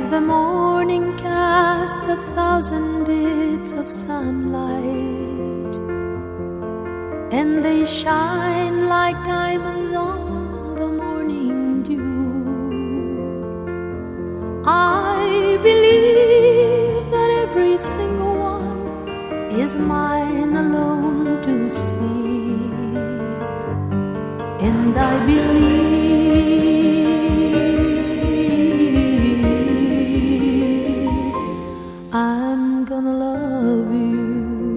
the morning cast 1,000 bits of sunlight, and they shine like diamonds on the morning dew. I believe that every single one is mine alone to see, and I believe I'm gonna love you.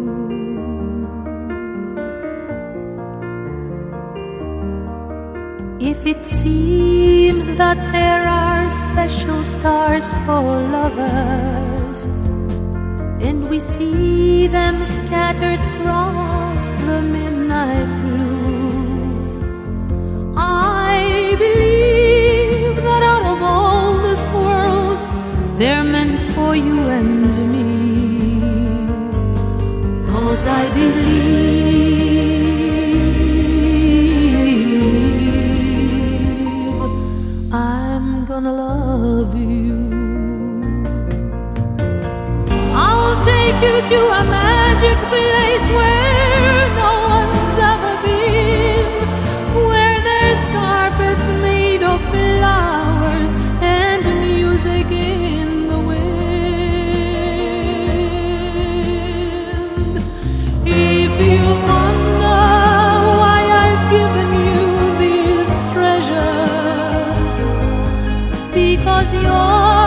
If it seems that there are special stars for lovers, and we see them scattered across the midnight blue, I believe that out of all this world, they're meant for you and me. 'Cause I believe I'm gonna love you. I'll take you to a magic place where no one's ever been, where there's carpets made of flowers and music in the wind. If you wonder why I've given you these treasures, because you're